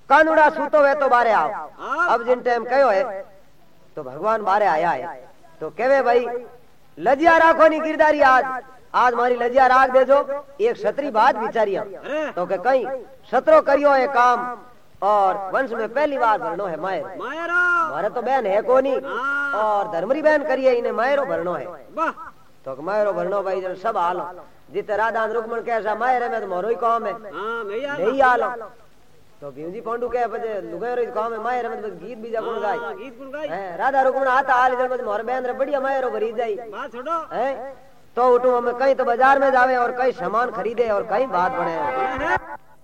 कानूड़ा सूतो वे तो बारे आओ। अब जिन टाइम कहो है तो भगवान बारे आया है तो कहवे भाई लजिया राखो नी गिरदारी आज मारी लजिया राख दे जो एक क्षत्रिय बात विचारिया तो के कहीं क्षत्रो करियो है काम और वंश में पहली बार भरनो है मायर मारे तो बहन है को नहीं और धर्मरी बहन करिए इन्हें मायरो भरनो है तो मायरो भरनो भाई जब सब हालो जिते राधा रुक्मण कैसा मायर है मैं तो मोरो ही काम है नहीं हालो तो भीमजी पांडु के बजे लुगायो रे काम है मायर में गीत बीजा गुण गाय है राधा रुक्मण आता हाल जब मोर बहन रे बढ़िया मायरो भरी जाई बात छोड़ो है तो उठो हमें कहीं तो बाजार में जावे और कहीं सामान खरीदे और कहीं बात बने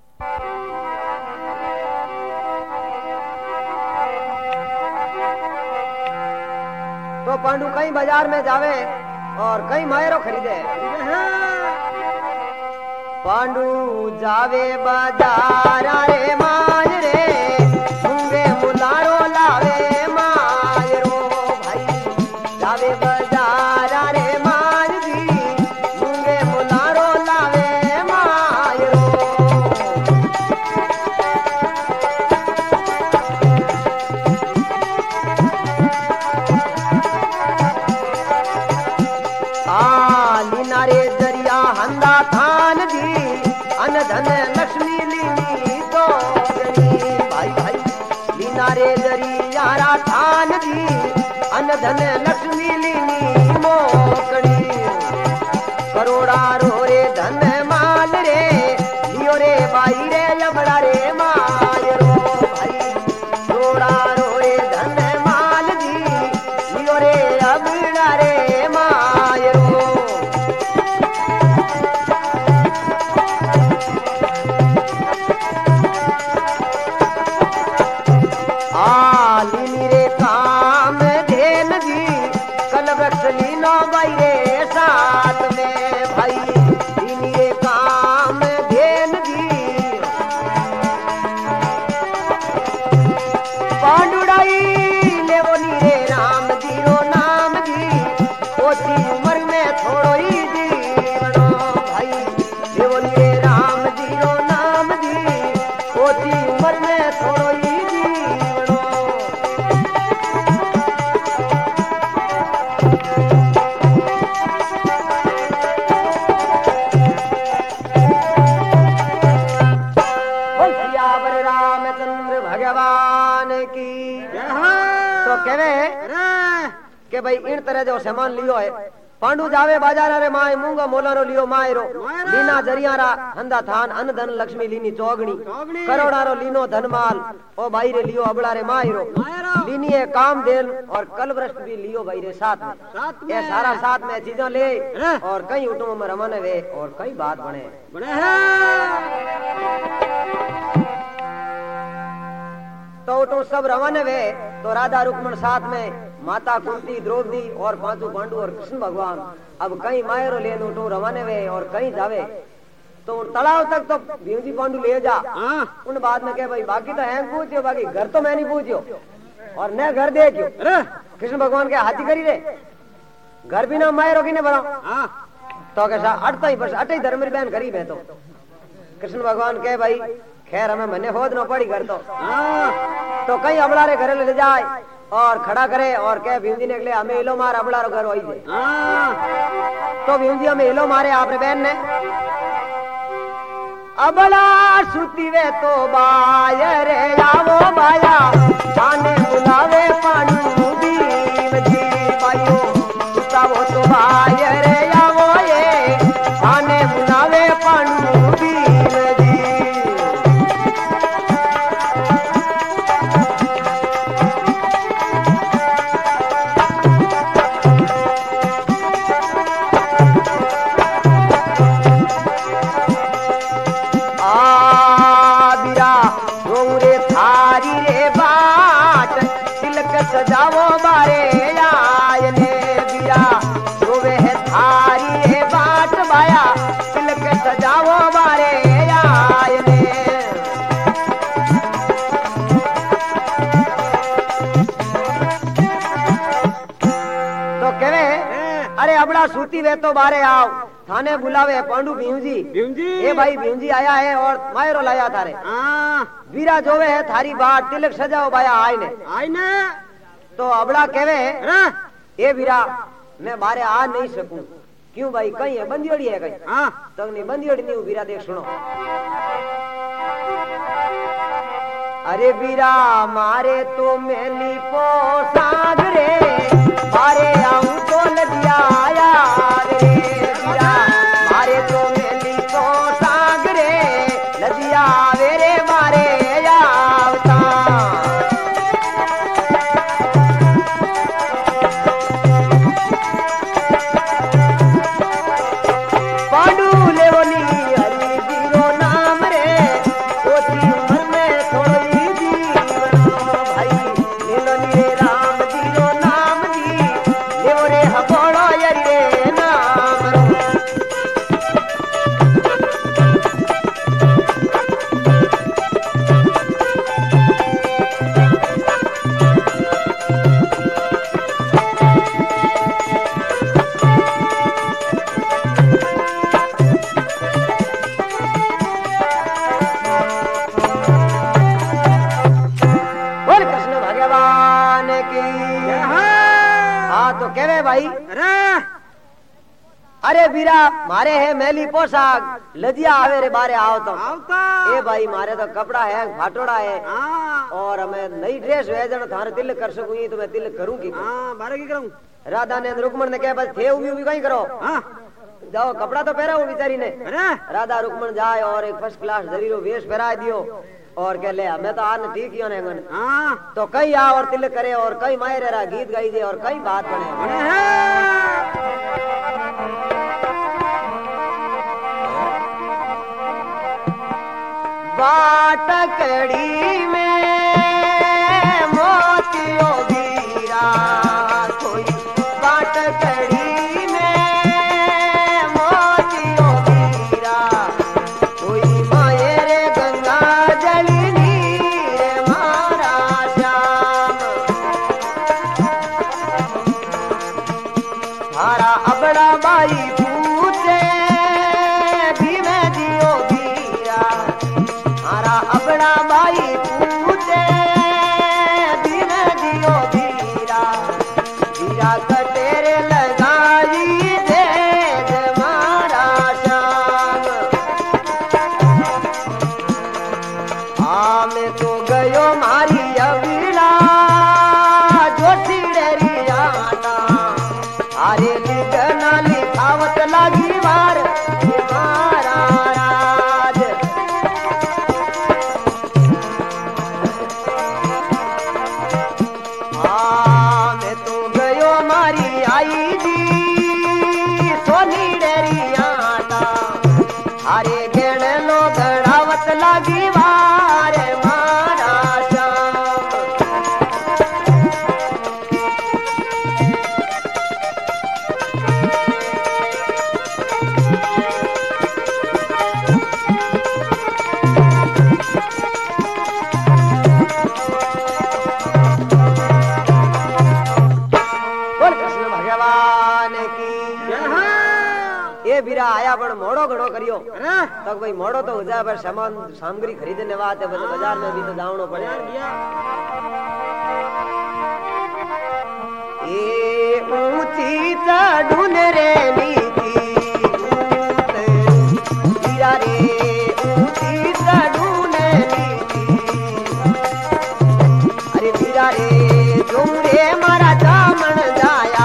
तो पांडु कहीं बाजार में जावे और कहीं मायरो खरीदे पांडु जावे बाजार रे माय रे मुंगे मुलारो लावे मायरो भाई जावे बाजार रे माय जी मुंगे मुलारो लावे मायरो लीना रे दरिया हंदा थान जी अन धन लक्ष्मी लीनी तो भाई भाई लीना रे दरिया थान जी अन धन लक्ष्मी लीनी मोकड़ी करोड़ा रो रे धन माल रे लियो रे भाई रे लबड़ा रे मायरो भाई करोड़ा रो रे धन माल जी लियो रे अबड़ा रे मायरो लीनी रे काम धेन जी कल वृक्ष लीनो भाई रे साथ में भाई लीनी रे काम धेन जी पांडुड़ाई लेवो नी रे राम जी रो नाम जी ओसी उम्र में थोड़ो ही जीवनो भाई लेवो नी रे राम जी रो नाम जी ओसी उम्र में थोड़ो ही के भाई इन तरह जो सामान लियो है पांडु जावे बाजार रे माय मूंगा मोलारो लियो मायरो लीना जरियारा हंदा थान अन धन लक्ष्मी लीनी चौगणी करोड़ारो लीनो धनमाल ओ भाई रे लियो अबड़ा रे मायरो लीनी है काम देन और कल वृक्ष भी लियो भाई रे साथ में ये सारा साथ में चीजें ले और कहीं उठो में रमन वे और कई बात बने तो उठो सब रवान वे तो राधा रुक्मण साथ में माता कुंती द्रौपदी और पांचों पांडु और कृष्ण भगवान अब कहीं मायरो लेन उठो रवाने वे और कहीं जावे तो तालाब तक तो भीमजी पांडु ले जा उन बाद में कहे भाई बाकी तो है पूछियो बाकी घर तो मैं नहीं पूछियो और न घर देखियो कृष्ण भगवान के हाथी करी रे घर भी ना मायरो की ने बनाओ तो कैसा अटता ही बस अटे धर्म बहन गरीब है तो कृष्ण भगवान कहे भाई खैर हमें मने होद न पड़ी घर तो कहीं अबड़ा रे घर ले जाए और खड़ा करे और कहे भीमजी ने अगले हमें हिलो मार अबड़ा रो घर वही से तो भीमजी हमें हिलो मारे आपने बहन ने अबड़ा सुती वे तो बाय रे आवो बाया जाने बुलावे पांडु भीमजी भाइयों सुता वो तो बाय रे आवो ये जाने बुलावे पांडु भीमजी सजावो बारे आए ने बिया रोवे है थारी है बाट बाया तिलक सजावो बारे आए ने तो कहे अरे अबड़ा सूती वे तो बारे आओ थाने बुलावे पांडु भीम जी। ए भाई भीम जी आया है और मायरो लाया थारे। वीरा जोवे है थारी बाट तिलक सजाओ बाया आईने तो अबड़ा कहवे ए वीरा मैं बारे आ नहीं सकूं। क्यों भाई कहीं है बंदियोड़ी है कहीं? तो नहीं बंदियोड़ी नहीं वीरा देख सुनो। अरे वीरा मारे तो मैली पोसाग रे मारे आऊं तो लदिया यार रे वीरा मारे तो मैली पोसाग रे लदिया वेरे मारे आवता पांडु लेवनी हरि जीरो नाम रे ओती उम्र में थोड़ी भाई। अरे वीरा मारे है मैली पोशाक लजिया आवे रे बारे आओ तो ए भाई मारे तो कपड़ा है फाटोड़ा है और हमें नई ड्रेस वेजन थारे तिलक कर सकूं तो मैं तिलक करूं की बारे की करूं। राधा ने रुक्मण ने कहा बस थे उभी कहीं करो जाओ कपड़ा तो पहरा वो बेचारी ने। राधा रुक्मण जाए और एक फर्स्ट क्लास जरीरो वेश पहरा दियो और कह ले मैं तो आज ठीक ही होने तो कई आ और तिलक करे और कई मायरे रा गीत गाई दे और कई बात बने। बाटकड़ी में मोतियों वीरा कोई बाटकड़ी में मोतियों वीरा कोई मायरे गंगा जलनी रे मारा श्याम थारा अबड़ा बाई पूछे भीमे जियो वीरा थारा अबड़ा बाई पूछे भीमे जियो वीरा वीरा कटेरे लगाई दे मारा श्याम मैं तो गयो मारी अबड़ा जोशी डेरी आटा अरे लिखना लिखावत लगी मार मारा राज मैं तो गयो मारी आई जी सोनी डेरी आटा अरे गेण लो गड़ावत लगी मार मारा श्याम वीरा आया पण मोड़ो घणो करियो तो भाई मोड़ो तो हो जाए पर सामान सामग्री खरीदने वास्ते बाजार में भी तो जावनो पड़े। ये ऊंची चढ़ून रे नीति वीरा रे ऊंची चढ़ून नीति अरे वीरा रे तुम रे मारा जामन जाया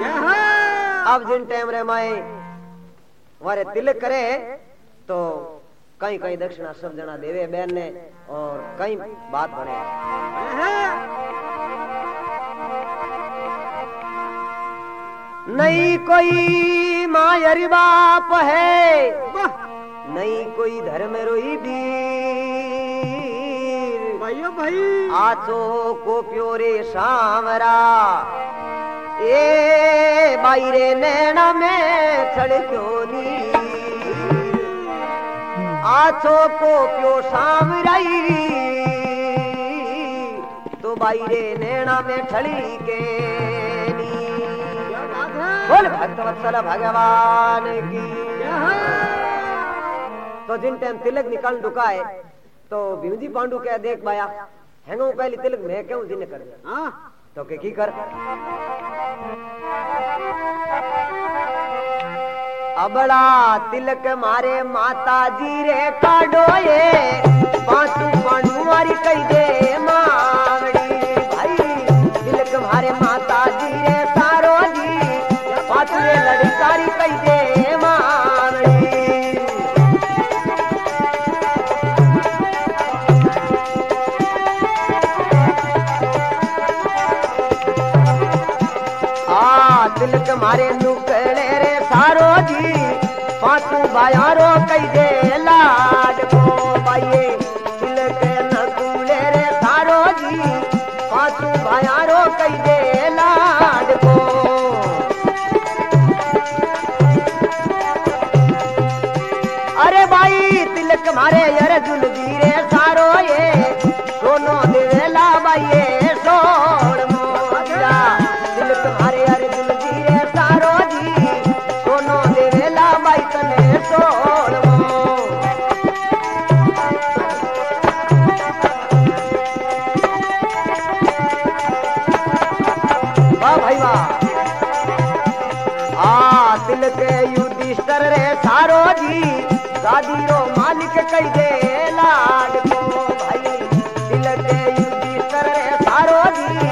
अब जिन टाइम रे माए वारे तिलक करे तो कहीं कहीं दक्षिणा सब जना देवे बहन ने और कहीं बात बने। नहीं कोई मायर बाप है, नहीं कोई धर्म रोई वीर, भाई आचो को प्योरे सामरा ए बाईरे नैना में छड़ क्यों नी, आचो को प्यो सामराई तो बाईरे नैना में छड़ी के नी। बोल भक्तवत्सल भगवान की। तो जिन टाइम तिलक निकाल ढुकाए तो भीमजी पांडु कह देख बाया हैंगो पहली तिलक मैं क्यों जिन कर दे तो के की कर अबड़ा तिलक मारे माता जी रे काडो ये पांचू पांडु मारी कही दे मावड़ी भाई तिलक मारे माता जी रे सारो जी पांचू लड़कारी कही दे मावड़ी। तिलक मारे नुकड़े रे सारो जी पांचू बायारो कही दे लाड को बाइये तिलक नकुले रे सारो जी पांचू बायारो कही दे लाड को। अरे भाई तिलक मारे अर्जुन जी रे सारो ये सोनो देवेला बाइये सोड़ मोरा तिलक मारे अर्जुन जी रे सारो जी सोनो देवेला बाई तने सोड़ मो। वाह भाई वाह। तिलक युधिष्ठिर रे सारो जी गादी रो मालिक कही दे लाड को भाई तिलक युधिष्ठिर रे सारो जी।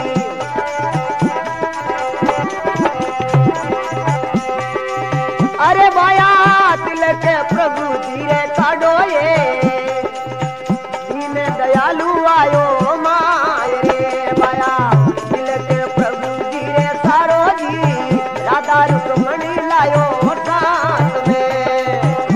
अरे बाया तिलक प्रभु जी रे काडो ये दीन दयालु आयो माय रे बाया तिलक प्रभु जी रे सारो जी राधा रुक्मणी लायो साथ में।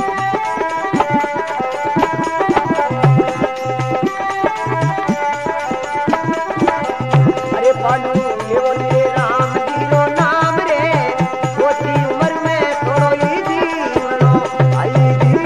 अरे पांडु लेवो रे राम जी रो नाम रे छोटी उम्र में थोड़ो ही जीवनो आई जी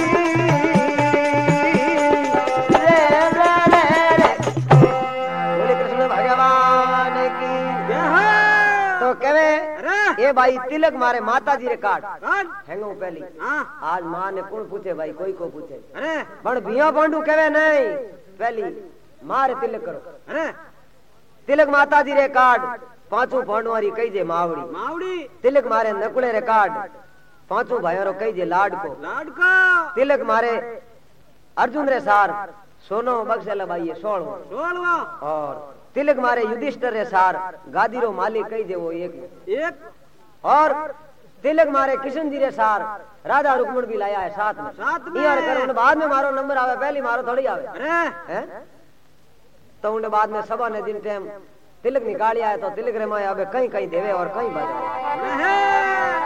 रे रे रे बोले कृष्ण भगवान की। तो कहे ए भाई तिलक मारे माता जी रे काट हैंगो पहली आज मां ने कौन पूछे भाई कोई को पूछे पण भिया पांडु कहे नहीं पहली मारे तिलक करो तिलक माता जी रे काट पांचों पांडवारी कही जे मावड़ी मावड़ी तिलक मारे नकुले रे काट पांचों भाइयों रो कही जे लाड को तिलक मारे अर्जुन रे सार सोनो बक्सेला भाई 16वां और तिलक मारे युधिष्ठिर रे सार गादी रो मालिक कही जे वो एक और तिलक मारे किशन जी रे सार राधा रुक्मण भी लाया है साथ में यार कर बाद में मारो नंबर आवे पहली मारो थोड़ी आवे हैं तो उन बाद में सभा ने दिन टाइम तिलक निकालिया है तो तिलक रे माया अबे कहीं कहीं देवे और कहीं बजे।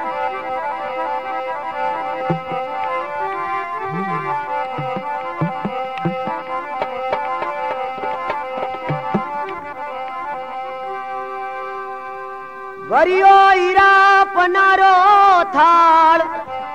भरियो हीरा पनारो थाल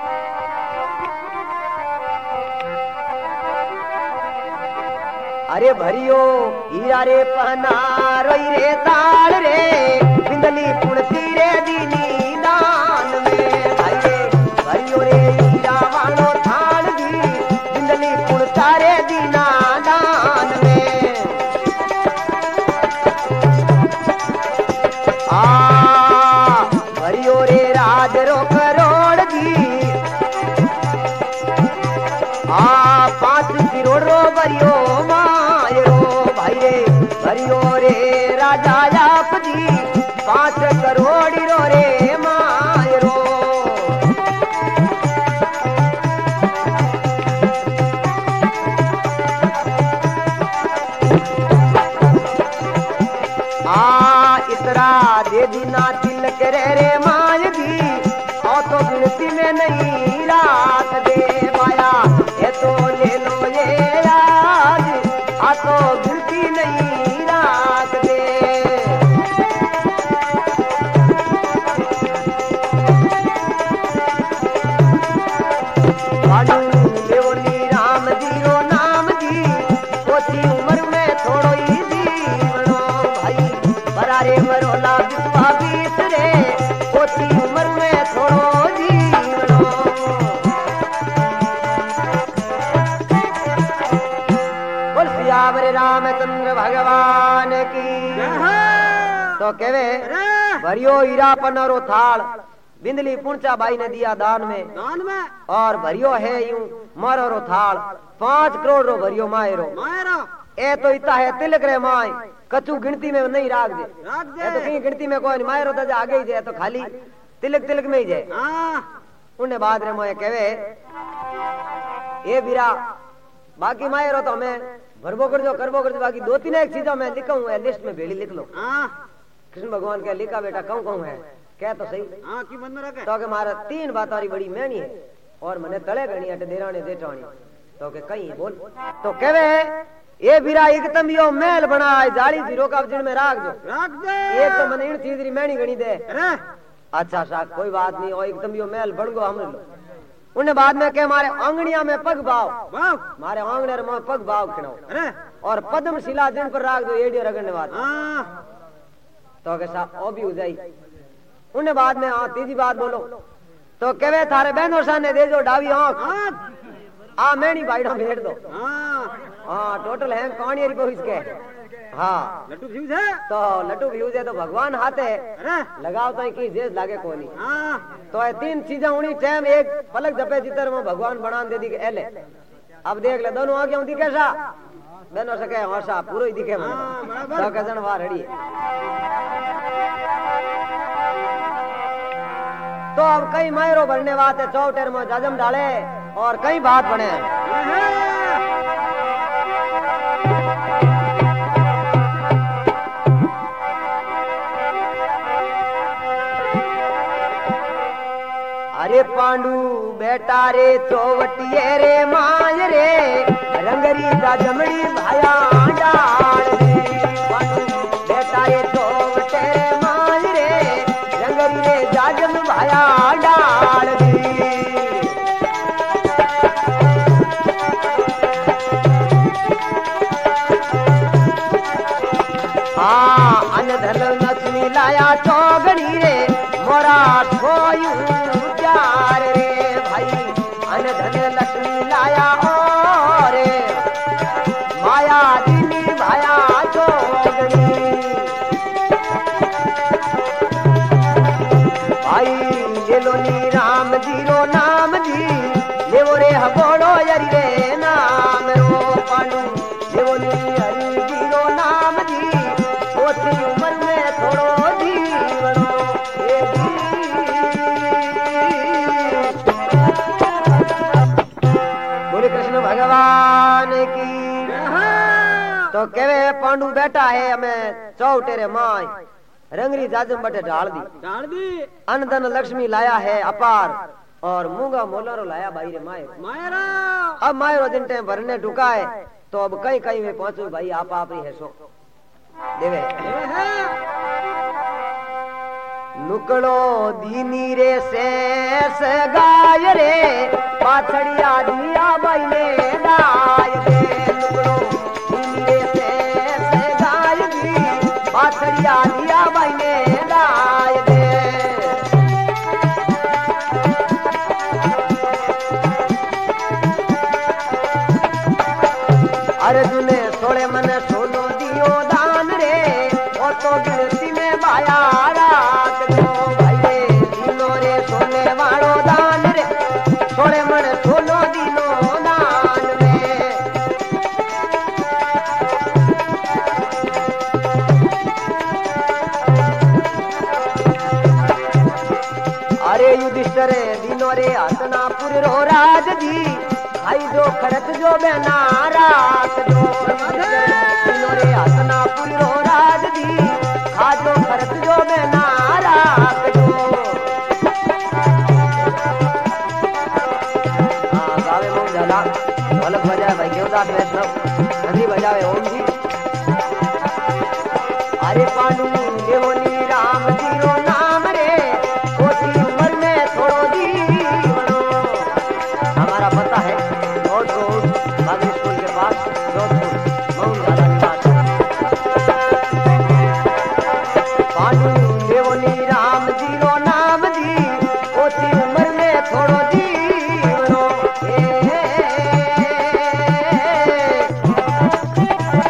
अरे भरियो हीरा रे पनारो रे ताल रे बिंदली पुणती रे दीनी दान में भाई रे भरियो रे हीरा वालो थाल दी बिंदली पुणता रे दीना दान में। भरियो रे राज रो करोड़ दी 5 करोड़ रो भरियो मायरो भाई रे भरियो रे राजा आप दी 5 करोड़ रो रे मां भगवान की। तो केवे भरियो हीरा पन्नारो थाल बिंदली पुंचा बाई ने दिया दान में और भरियो है यूं मारो रो थाल 5 करोड़ रो भरियो मायरो ए तो इतना है तिलक रे माय कछु गिनती में नहीं राख दे ए तो कहीं गिनती में कोई नहीं मायरो तो आगे ही जाए तो खाली तिलक तिलक में ही जाए उन्हें बाद रे मोए कहवे ये बीरा बाकी मायरो तो हमें भरबो कर जो बाकी 2-3 एक चीजों में लिखा हूँ लिस्ट में भेड़ी लिख लो। कृष्ण भगवान के लिखा बेटा कहूँ है क्या तो सही की मन में रखे तो के मारा 3 बातारी बड़ी मैनी है और मने तले गणी अट देराने जेठानी तो के कहीं बोल तो कहवे ये बीरा एकदम यो महल बनाए जाली जीरो का जिन में राख दे ये तो मने इन चीज री मैनी गणी दे अच्छा साहब कोई बात नहीं और एकदम यो महल बन गो हमने लो उन्हें बाद में के मारे आंगनिया में पग भाव मारे आंगने में पग भाव खिनाओ और पद्म शिला जिन पर राख दो एडियो रगड़ने बात तो के साहब ओ भी हो जाई उन्हें बाद में तीसरी बात बोलो तो कहवे थारे बहनों सामने दे जो डावी आंख आ मैनी बाइडा भेड़ दो हाँ टोटल है कहानी को इसके हाँ लट्टू फ्यूज है तो लट्टू फ्यूज है तो भगवान हाथे लगाओ तो की जेज लागे कोनी तो ये 3 चीजें उनी टाइम एक पलक जपे जितर में भगवान बनान दे दी के एले अब देख ले दोनों आगे दिखे सा दोनों सके हौसा पूरा ही दिखे तो कजन वार हड़ी तो अब कई मायरो भरने वाते चौटेर में जाजम डाले और कई बात बने अरे पांडू बेटा रे चौवटिये रे माय रे रंगरी जाजमड़ी भाया डाल रे पांडू बेटा रे चौवटे रे माय रे रंगरी रे जाजम भाया डाल रे अनधन लक्ष्मी लाया चौगड़ी रे मोरा सोयू प्यार रे भाई अनधन लक्ष्मी लाया और माया दिनी भाया चौगड़ी भाई ये लो नी राम जी रो नाम जी ले वो रे हबोड़ो यरी रे नाम रो पांडू ले वो नी हरि जी रो नाम जी ओथी उम्र में थोड़ो जीवनो बोले कृष्ण भगवान की। तो केवे पांडू बेटा है हमें चौटेरे माय रंगरी जाजम बटे डाल दी अनधन लक्ष्मी लाया है अपार और मूंगा मोलारो लाया भाई रे मायरा अब मायरो जिन टाइम भरने ढुका है तो अब कहीं कहीं में पहुंचू भाई आप ही है सो देवे नुकड़ो दीनी रे शेष गाय रे पाछड़िया दिया भाई ने गाय रे नुकड़ो दीनी रे शेष गाय दी पाछड़िया दिया भाई ने गाय रे अर्जुन सोले मन सोनो दियो दान रे और तो गिनती में भाया रात दो भाई रे दिनो रे सोने वालो दान रे सोले मन सोनो दिनो दान में अरे युधिष्ठिर दिनो रे हसनापुर रो राज जी आई जो खड़क जो बहना रात जो दिनो रे हसनापुर रो राज दी आज जो खड़क जो बहना रात जो गावे मोह जाला ढोलक बजाए भाई केवदास वैष्णव नदी बजावे ओम जी अरे पांडु देवनी राम जी रो नाम रे कोसी उम्र में थोड़ो जीवनो हमारा पता है बागी स्कूल के पास जोधपुर मऊन झाला निवास पांडु देवनी राम जी रो नाम जी ओसी उम्र में थोड़ो जीवनो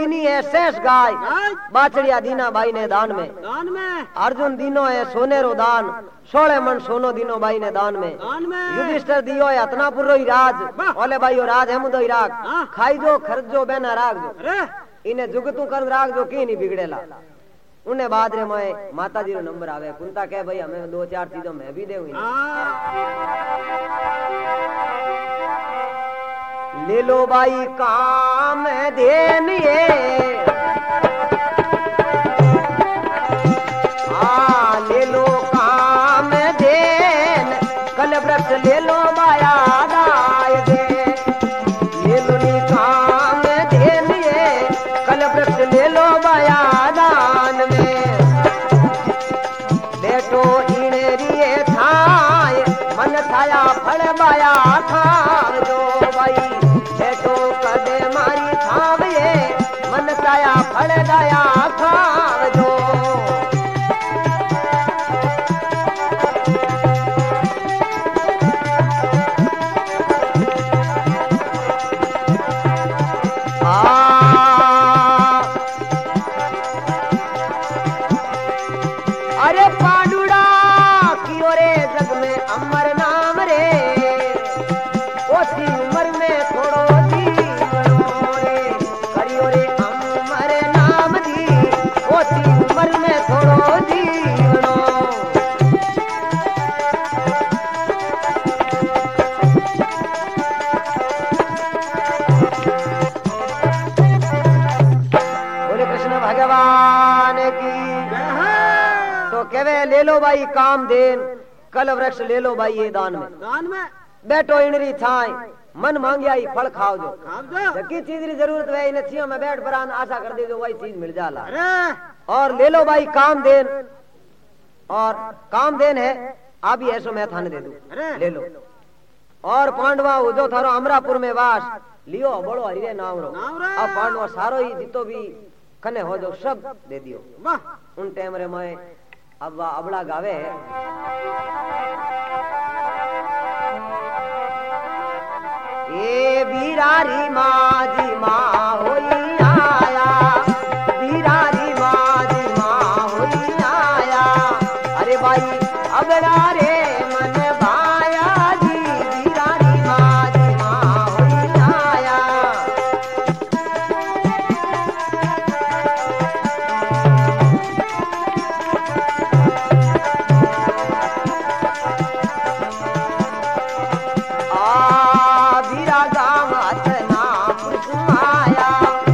दीनी है शेष गाय, बाचड़िया दीना बाई ने दान में, अर्जुन दीनो है सोनेरो दान, 16 मन सोनो दीनो बाई ने दान में, युधिष्ठिर दियो है हतनापुर ही राज, ओले भाई राज है मुदो राग, खाई जो खर्च जो बेना राग जो, इन्हें जुगतू कर राग जो की नहीं बिगड़ेला। उन्हें बाद रे मैं माता जी रो नंबर आवे, कुंता कहे भाई हमें 2-4 चीजों मैं भी देऊंगी। ले लो भाई काम देन ये, ले लो काम देन, कल वृक्ष ले लो माया दाय दे, ले लो नी काम देन ये, कल वृक्ष ले लो माया दान में, बेटो इणेरिए थाय मन छाया फल माया थाव जो भाई, बेटो कदे मारी थाव ये मन छाया फल दया थाव जो। अरे पांडुड़ा कियो रे जग में अमर नाम रे, ओसी उम्र में थोड़ो जीवनो रे, करियो रे अमर नाम दी, ओसी उम्र में थोड़ो जीवनो। बोले कृष्ण भगवान की। तो केवे ले लो भाई काम देन, कल वृक्ष ले लो भाई ये दान में, बैठो इनरी छाई मन मांगिया ही फल खाओ जो, की चीज की जरूरत है इन छियों में बैठ बरान आशा कर दे जो वही चीज मिल जाला। और ले लो भाई काम देन, और काम देन है आप ही ऐसो मैं थाने दे दूं, ले लो। और पांडवा जो थारो अमरापुर में वास लियो बड़ो हरिरे नाम रो, अब पांडवा सारो ही जितो भी कने हो जो सब दे दियो। उन टाइम रे मैं अब अबड़ा गावे ये बीरारी माजी माँ होई आया, बीरारी माजी माँ होई आया, अरे भाई अबड़ा रे मन भाया जी, बीरारी माजी माँ होई आया। बीरा गाँव अतना पुरुष आया,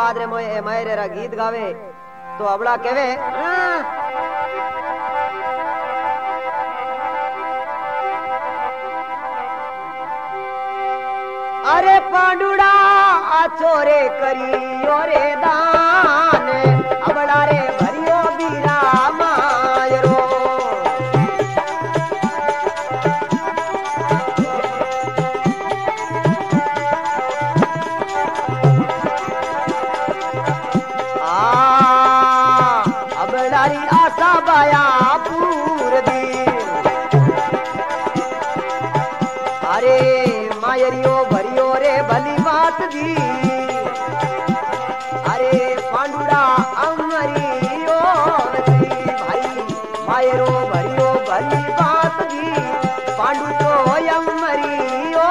बाद रे मायरे रा गीत गावे तो अबड़ा केवे अरे पांडुड़ा चोरे करियो रे दान अबड़ा रे भरियो बीरा मायरो अबड़ारी आशा बाया पूर दी अरे मायरियो भरियो रे भली बात दी अरे पांडुड़ा अमरियो भाई मायरो भरियो भली बात दी पांडु तो अमरियो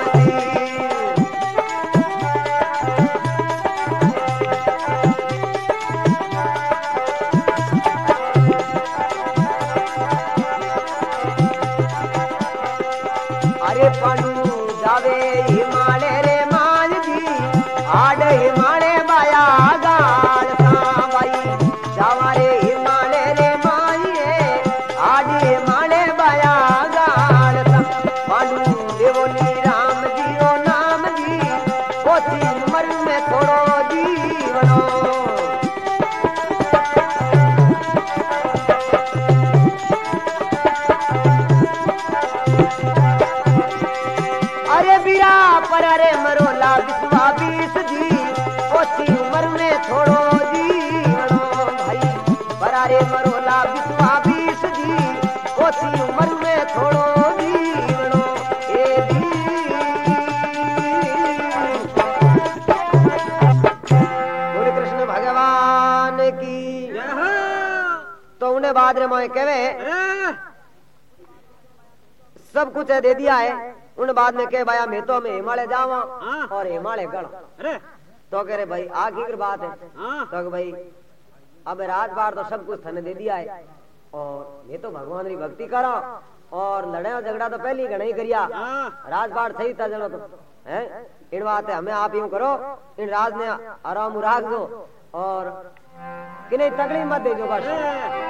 अरे पांडु जावे हिमालय रे मान जी आड हिमालय बाया गाल भाई जावा रे हिमालय रे माये आड हिमालय बाया गाल पांडु देवोनी राम जी रो नाम जी पोती उम्र में थोड़ो जीवनो अरे बीरा पर अरे मरोला बिस्वा बीस जी ओसी उम्र में थोड़ो जीवनो भाई पर अरे मरोला बिस्वा बीस जी ओसी उम्र में थोड़ो जीवनो ए दी बोले कृष्ण भगवान की तो उन्हें बाद रे मोए कहवे सब कुछ दे दिया है उन बाद में कह भाया मैं तो मैं हिमालय जावा और हिमालय गढ़ तो कह रहे भाई आखिर बात है तो भाई अब राजबार तो सब कुछ थने दे दिया है और मैं तो भगवान की भक्ति करा और लड़ाई झगड़ा तो पहले ही घना ही करिया राजबार सही था जनो तो है इन बात है हमें आप यूं करो इन राज ने आराम राख दो और कि नहीं तगड़ी मत दे जो बस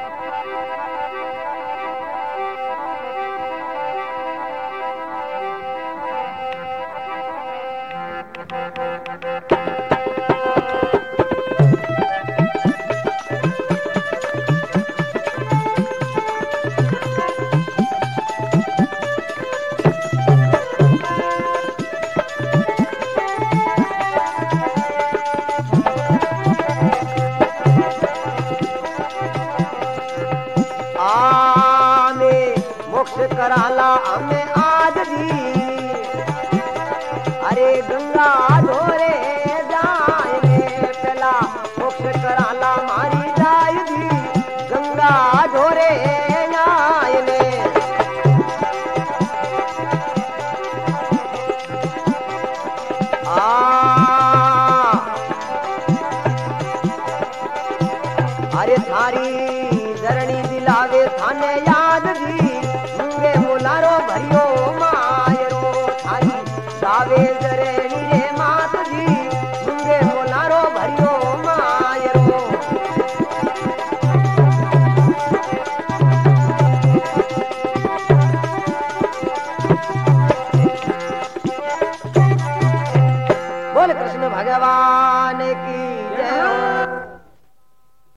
कराला हमें आज दी अरे गंगा धोरे जाए पहला मोक्ष कराला मारी जाय दी गंगा धोरे जाए अरे थारी धरणी दिलावे थाने याद दी मुलारो भरियो मायरो थारी सावे जरेणी रे मात जी मुंगे मुलारो भरियो मायरो बोल कृष्ण भगवान की जय।